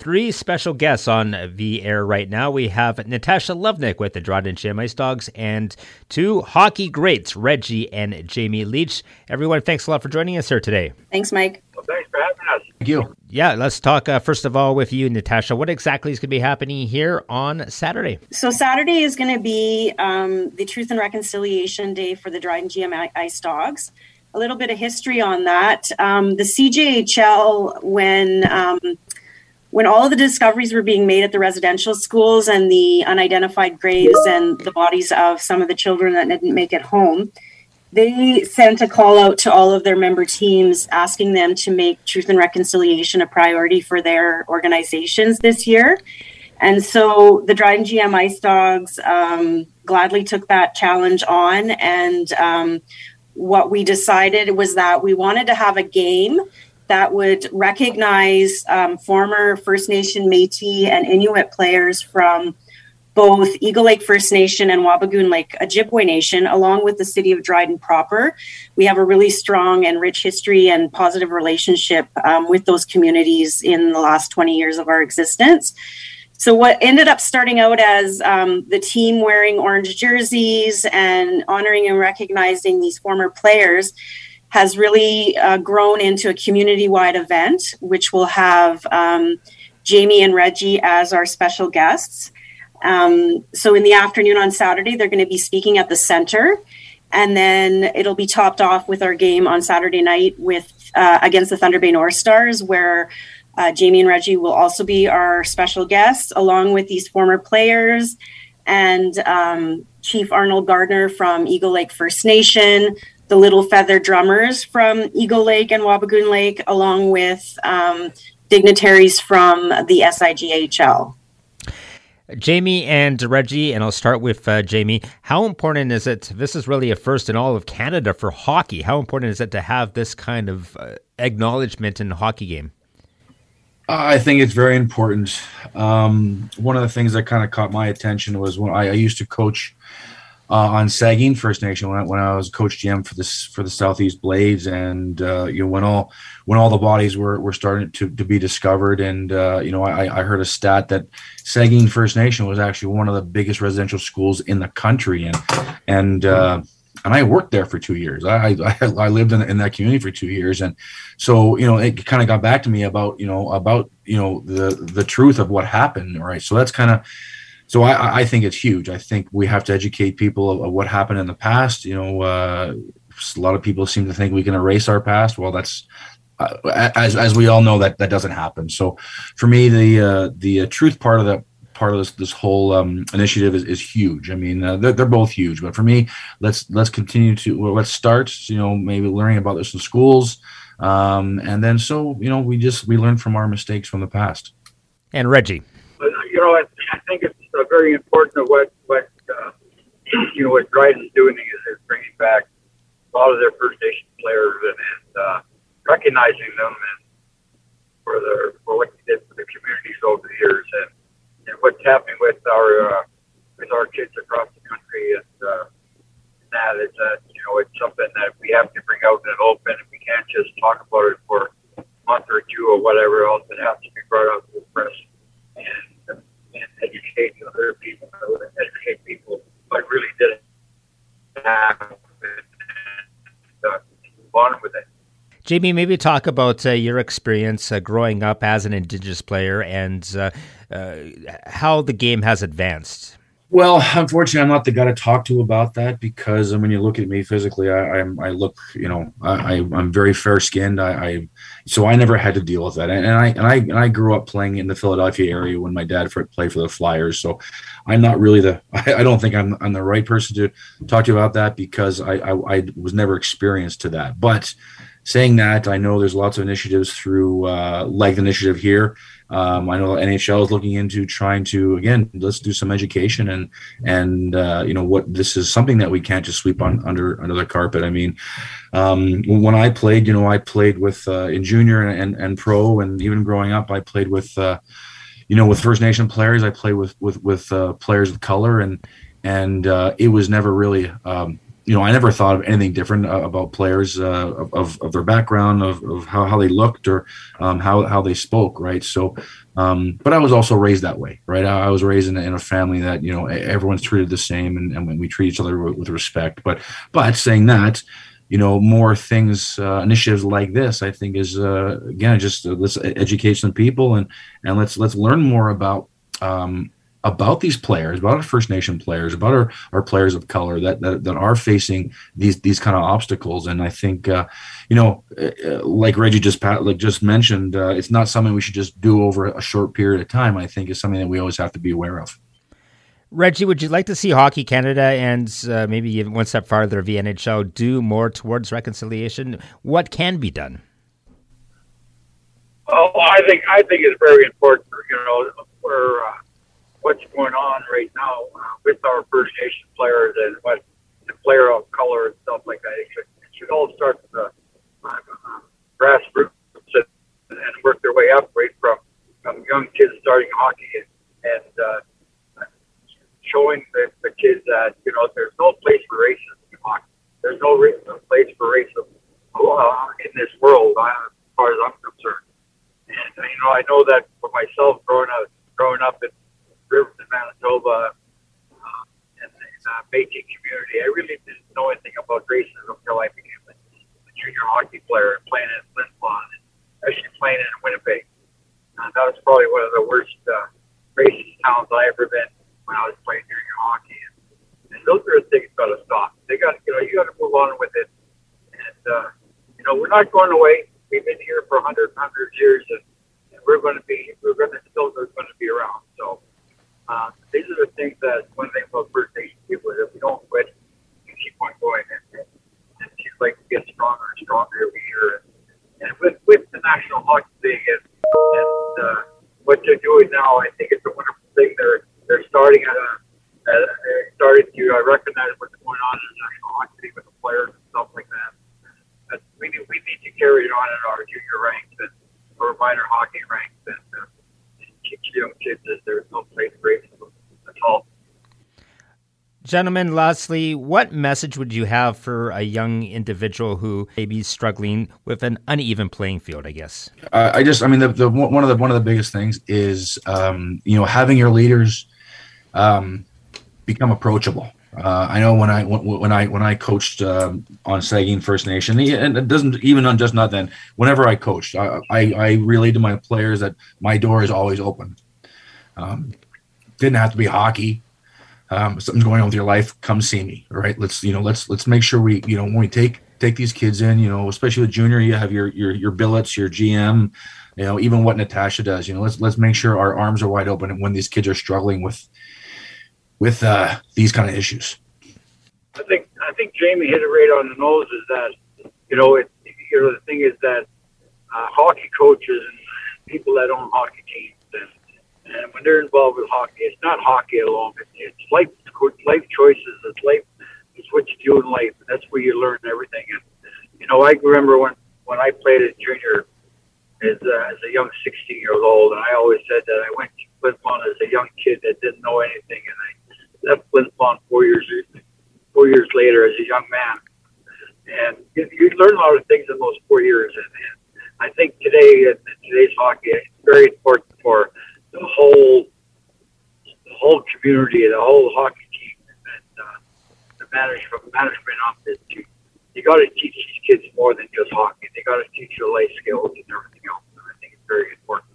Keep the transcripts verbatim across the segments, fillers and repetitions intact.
three special guests on the air right now. We have Natasha Lovnik with the Dryden G M Ice Dogs and two hockey greats, Reggie and Jamie Leach. Everyone, thanks a lot for joining us here today. Thanks, Mike. Well, thanks for having us. Thank you. Yeah, let's talk uh, first of all with you, Natasha. What exactly is going to be happening here on Saturday? So Saturday is going to be um, the Truth and Reconciliation Day for the Dryden G M Ice Dogs. A little bit of history on that. Um, the C J H L, when um, when all of the discoveries were being made at the residential schools and the unidentified graves and the bodies of some of the children that didn't make it home, they sent a call out to all of their member teams asking them to make truth and reconciliation a priority for their organizations this year. And so the Dryden G M Ice Dogs um, gladly took that challenge on. And um, what we decided was that we wanted to have a game that would recognize um, former First Nation, Métis, and Inuit players from both Eagle Lake First Nation and Wabigoon Lake Ojibwe Nation, along with the city of Dryden proper. We have a really strong and rich history and positive relationship um, with those communities in the last twenty years of our existence. So what ended up starting out as um, the team wearing orange jerseys and honoring and recognizing these former players has really uh, grown into a community-wide event, which will have um, Jamie and Reggie as our special guests. Um, so in the afternoon on Saturday, they're going to be speaking at the center, and then it'll be topped off with our game on Saturday night with uh, against the Thunder Bay North Stars, where uh, Jamie and Reggie will also be our special guests, along with these former players and um, Chief Arnold Gardner from Eagle Lake First Nation, the Little Feather Drummers from Eagle Lake and Wabigoon Lake, along with um, dignitaries from the S I G H L. Jamie and Reggie, and I'll start with uh, Jamie. How important is it, this is really a first in all of Canada for hockey, how important is it to have this kind of uh, acknowledgement in the hockey game? I think it's very important. Um, one of the things that kind of caught my attention was when I, I used to coach uh, on Saugeen First Nation when I, when I was coach G M for this for the Southeast Blades, and uh, you know when all when all the bodies were, were starting to, to be discovered, and uh, you know I, I heard a stat that Saugeen First Nation was actually one of the biggest residential schools in the country, and and uh, and I worked there for two years. I I, I lived in, in that community for two years, and so you know it kind of got back to me about you know about you know the the truth of what happened, right? So that's kind of. So I, I think it's huge. I think we have to educate people of, of what happened in the past. You know, uh, a lot of people seem to think we can erase our past. Well, that's uh, as as we all know that that doesn't happen. So, for me, the uh, the uh, truth part of that part of this this whole um, initiative is, is huge. I mean, uh, they're, they're both huge. But for me, let's let's continue to well, let's start. You know, maybe learning about this in schools, um, and then so you know we just we learn from our mistakes from the past. And Reggie, you know, I, I think it's uh, very important of what what uh, you know what Dryden's doing is, is bringing back a lot of their First Nation players and, and uh, recognizing them and for their for what they did for the communities over the years, and, and what's happening with our uh, with our kids across the country, and uh, that is uh, you know it's something that we have to bring out in the open, and we can't just talk about it for a month or two or whatever else. It has to be brought out to the press and, and educate other people, educate people what really did happen, and uh, move on with it. Jamie, maybe talk about uh, your experience uh, growing up as an Indigenous player and uh, uh, how the game has advanced. Well, unfortunately, I'm not the guy to talk to about that because when you look at me physically, I, I'm I look, you know, I, I'm very fair skinned. I, I so I never had to deal with that, and, and I and I and I grew up playing in the Philadelphia area when my dad played for the Flyers. So I'm not really the. I, I don't think I'm I'm the right person to talk to you about that because I I, I was never experienced to that. But saying that, I know there's lots of initiatives through uh, like the initiative here. Um, I know N H L is looking into trying to, again, let's do some education and, and uh, you know, what this is something that we can't just sweep on under under the carpet. I mean, um, when I played, you know, I played with uh, in junior and, and, and pro, and even growing up, I played with, uh, you know, with First Nation players. I played with with with uh, players of color, and and uh, it was never really um, you know, I never thought of anything different uh, about players uh, of, of of their background, of, of how, how they looked or um, how how they spoke, right? So, um, but I was also raised that way, right? I, I was raised in a, in a family that, you know, everyone's treated the same, and, and we treat each other with, with respect. But but saying that, you know, more things, uh, initiatives like this, I think is uh, again just uh, let's educate some people and and let's let's learn more about. Um, about these players, about our First Nation players, about our, our players of color that, that that are facing these these kind of obstacles. And I think, uh, you know, uh, like Reggie just like just mentioned, uh, it's not something we should just do over a short period of time. I think it's something that we always have to be aware of. Reggie, would you like to see Hockey Canada and uh, maybe even one step farther, the N H L, do more towards reconciliation? What can be done? Oh, I think I think it's very important. You know, for uh, what's going on right now uh, with our First Nation players and what the player of color and stuff like that. It should, it should all start with the uh, uh, grassroots and, and work their way up, right from, from young kids starting hockey and, and uh, showing the, the kids that, you know, there's no place for racism in hockey. There's no, re- no place for racism uh, in this world, uh, as far as I'm concerned. And, you know, I know that for myself, growing up, growing up in Riverton, Manitoba, uh, and the uh, Métis community, I really didn't know anything about racism until I became a, a junior hockey player and playing in Flin Flon, and actually playing in Winnipeg. Uh, that was probably one of the worst uh, racist towns I ever been when I was playing junior hockey. And, and those are the things got to stop. They got, you know, you got to move on with it. And uh, you know, we're not going away. We've been here for hundreds and hundreds of years, and, and we're going to be, we're going to still, we're going to be around. So. Uh, these are the things that one thing about First Nation people is if we don't quit, we keep on going, and, and it seems like we get stronger and stronger every year. And, and with, with the National Hockey League and, and uh, what they're doing now, I think it's a wonderful thing. They're they're starting at a, at a they're starting to uh, recognize what's going on in the National Hockey League with the players and stuff like that. But we need we need to carry it on in our junior ranks and our minor hockey ranks and. Uh, teach young kids that there's no place for racism at all. Gentlemen, lastly, what message would you have for a young individual who may be struggling with an uneven playing field, I guess? Uh, I just, I mean, the, the one of the one of the biggest things is, um, you know, having your leaders um, become approachable. Uh, I know when I when I when I coached um, on Saugeen First Nation, and it doesn't even on just not then. Whenever I coached, I, I, I relayed to my players that my door is always open. Um, didn't have to be hockey. Um, something's going on with your life, come see me. All right, let's you know let's let's make sure we you know when we take take these kids in, you know, especially with junior, you have your your your billets, your G M, you know, even what Natasha does. You know, let's let's make sure our arms are wide open when these kids are struggling with. with uh, these kind of issues. I think I think Jamie hit it right on the nose. Is that you know it? You know the thing is that uh, hockey coaches and people that own hockey teams, and, and when they're involved with hockey, it's not hockey alone. It's, it's life life choices. It's life. It's what you do in life. And that's where you learn everything. And you know, I remember when when I played as junior, as uh, as a young sixteen years old, and I always said that I went to Flin Flon as a young kid that didn't know anything, and I left Flin Flon four years four years later as a young man, and you, you learn a lot of things in those four years. And, and I think today, in today's hockey, it's very important for the whole the whole community, the whole hockey team, and uh, the management management on this too. You got to teach these kids more than just hockey. They got to teach you life skills and everything else. And I think it's very important.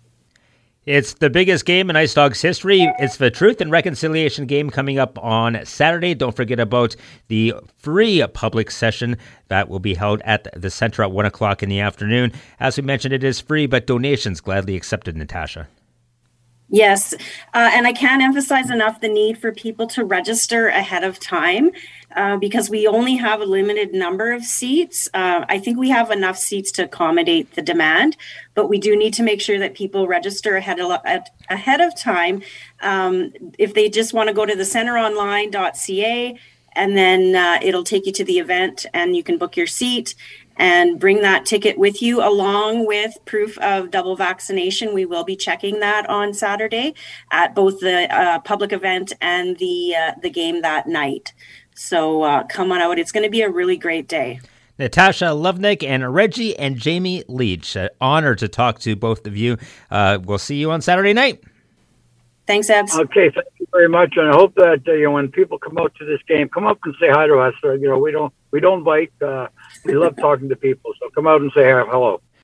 It's the biggest game in Ice Dogs history. It's the Truth and Reconciliation game coming up on Saturday. Don't forget about the free public session that will be held at the Center at one o'clock in the afternoon. As we mentioned, it is free, but donations gladly accepted, Natasha. Yes, uh, and I can't emphasize enough the need for people to register ahead of time uh, because we only have a limited number of seats. Uh, I think we have enough seats to accommodate the demand, but we do need to make sure that people register ahead of, ahead of time. Um, if they just want to go to the center online dot c a, and then uh, it'll take you to the event and you can book your seat and bring that ticket with you along with proof of double vaccination. We will be checking that on Saturday at both the uh, public event and the uh, the game that night. So uh, come on out. It's going to be a really great day. Natasha Lovnik and Reggie and Jamie Leach. Uh, honor to talk to both of you. Uh, we'll see you on Saturday night. Thanks, Ebs. Okay, thank you very much, and I hope that uh, you know when people come out to this game, come up and say hi to us. Uh, you know, we don't we don't bite. Uh, we love talking to people, so come out and say hi, hello.